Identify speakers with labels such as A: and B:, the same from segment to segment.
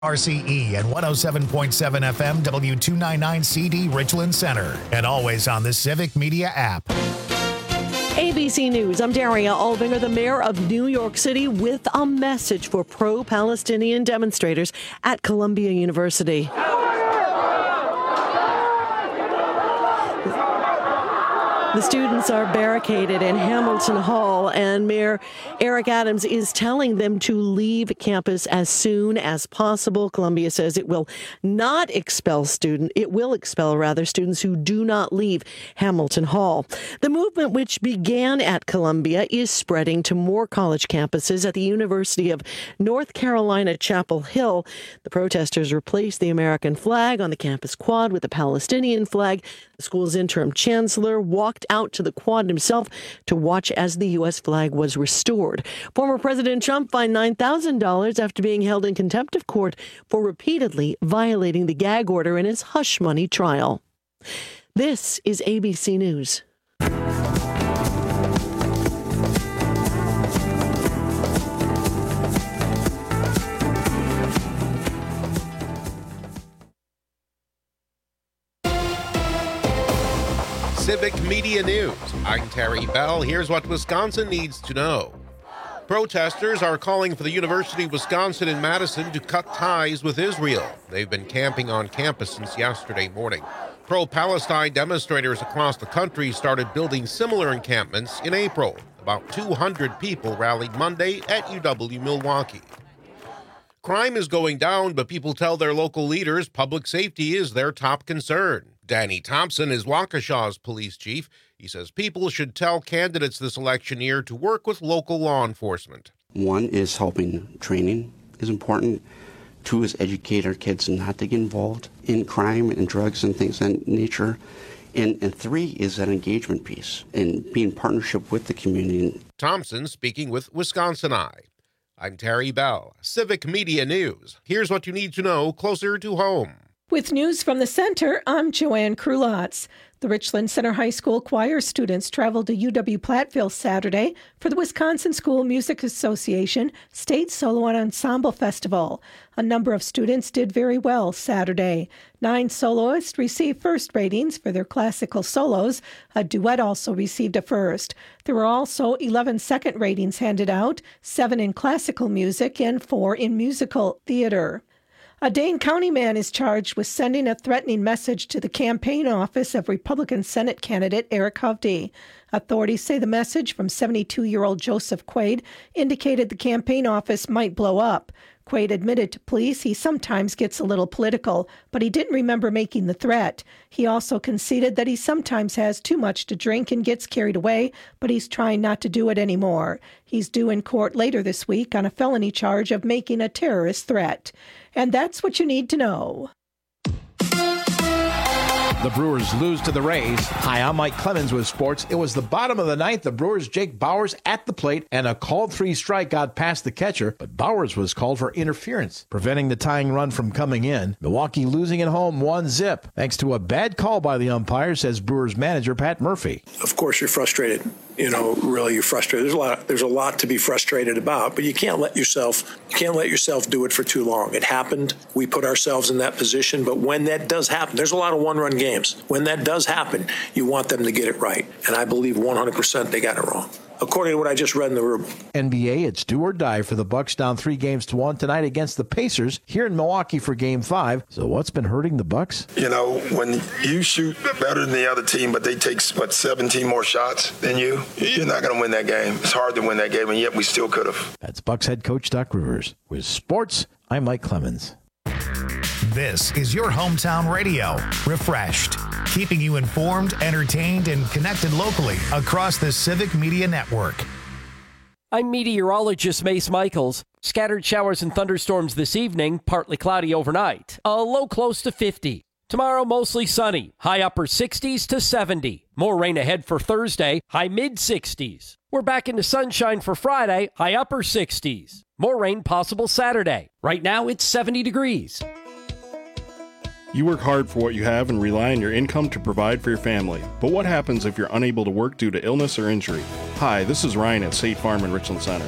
A: RCE and 107.7 FM W299CD Richland Center, and always on the Civic Media app.
B: ABC News, I'm Daria Alvinger, the mayor of New York City, with a message for pro-Palestinian demonstrators at Columbia University. The students are barricaded in Hamilton Hall, and Mayor Eric Adams is telling them to leave campus as soon as possible. Columbia says it will not expel students who do not leave Hamilton Hall. The movement, which began at Columbia, is spreading to more college campuses. At the University of North Carolina, Chapel Hill, the protesters replaced the American flag on the campus quad with the Palestinian flag. The school's interim chancellor walked out to the quad himself to watch as the U.S. flag was restored. Former President Trump fined $9,000 after being held in contempt of court for repeatedly violating the gag order in his hush money trial. This is ABC News.
C: Civic Media News. I'm Terry Bell. Here's what Wisconsin needs to know. Protesters are calling for the University of Wisconsin in Madison to cut ties with Israel. They've been camping on campus since yesterday morning. Pro-Palestine demonstrators across the country started building similar encampments in April. About 200 people rallied Monday at UW-Milwaukee. Crime is going down, but people tell their local leaders public safety is their top concern. Danny Thompson is Waukesha's police chief. He says people should tell candidates this election year to work with local law enforcement.
D: One is helping training is important. Two is educate our kids not to get involved in crime and drugs and things of that nature. And three is that engagement piece and being in partnership with the community.
C: Thompson speaking with Wisconsin Eye. I'm Terry Bell, Civic Media News. Here's what you need to know closer to home.
E: With news from the center, I'm Joanne Krulotz. The Richland Center High School choir students traveled to UW-Platteville Saturday for the Wisconsin School Music Association State Solo and Ensemble Festival. A number of students did very well Saturday. 9 soloists received first ratings for their classical solos. A duet also received a first. There were also 11 second ratings handed out, 7 in classical music and 4 in musical theater. A Dane County man is charged with sending a threatening message to the campaign office of Republican Senate candidate Eric Hovde. Authorities say the message from 72-year-old Joseph Quaid indicated the campaign office might blow up. Quaid admitted to police he sometimes gets a little political, but he didn't remember making the threat. He also conceded that he sometimes has too much to drink and gets carried away, but he's trying not to do it anymore. He's due in court later this week on a felony charge of making a terrorist threat. And that's what you need to know.
F: The Brewers lose to the Rays. Hi, I'm Mike Clemens with sports. It was the bottom of the ninth. The Brewers' Jake Bauers at the plate, and a called 3 strike got past the catcher, but Bauers was called for interference, preventing the tying run from coming in. Milwaukee losing at home 1-0, thanks to a bad call by the umpire, says Brewers manager Pat Murphy.
G: Of course, you're frustrated. Really, you're frustrated. There's a lot to be frustrated about, but you can't let yourself do it for too long. It happened. We put ourselves in that position, but when that does happen, there's a lot of one-run games. When that does happen, you want them to get it right, and I believe 100% they got it wrong, according to what I just read in the room.
F: NBA, it's do or die for the Bucks, down 3-1 tonight against the Pacers here in Milwaukee for Game 5. So what's been hurting the Bucks?
H: When you shoot better than the other team, but they take, 17 more shots than you're not going to win that game. It's hard to win that game, and yet we still could have.
F: That's Bucks head coach Doc Rivers. With sports, I'm Mike Clemens.
A: This is your hometown radio, Refreshed, keeping you informed, entertained, and connected locally across the Civic Media Network.
I: I'm meteorologist Mace Michaels. Scattered showers and thunderstorms this evening, partly cloudy overnight. A low close to 50. Tomorrow, mostly sunny, high upper 60s to 70. More rain ahead for Thursday, high mid-60s. We're back into sunshine for Friday, high upper 60s. More rain possible Saturday. Right now, it's 70 degrees.
J: You work hard for what you have and rely on your income to provide for your family. But what happens if you're unable to work due to illness or injury? Hi, this is Ryan at State Farm in Richland Center.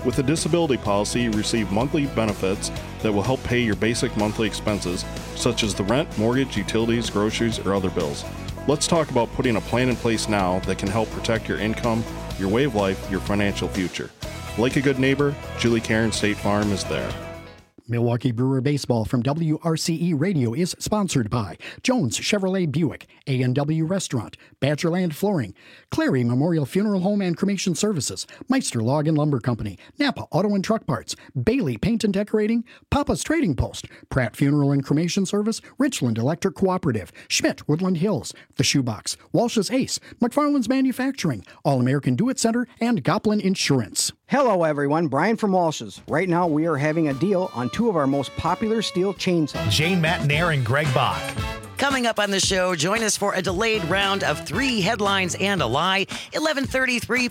J: With a disability policy, you receive monthly benefits that will help pay your basic monthly expenses, such as the rent, mortgage, utilities, groceries, or other bills. Let's talk about putting a plan in place now that can help protect your income, your way of life, your financial future. Like a good neighbor, Julie Cairn State Farm is there.
K: Milwaukee Brewer Baseball from WRCE Radio is sponsored by Jones Chevrolet Buick, A&W Restaurant, Badgerland Flooring, Clary Memorial Funeral Home and Cremation Services, Meister Log and Lumber Company, Napa Auto and Truck Parts, Bailey Paint and Decorating, Papa's Trading Post, Pratt Funeral and Cremation Service, Richland Electric Cooperative, Schmidt Woodland Hills, The Shoebox, Walsh's Ace, McFarland's Manufacturing, All-American Do-It Center, and Goplin Insurance.
L: Hello everyone, Brian from Walsh's. Right now we are having a deal on two of our most popular steel chainsaws.
A: Jane Matinaire and Greg Bach.
M: Coming up on the show, join us for a delayed round of 3 headlines and a lie. 11:33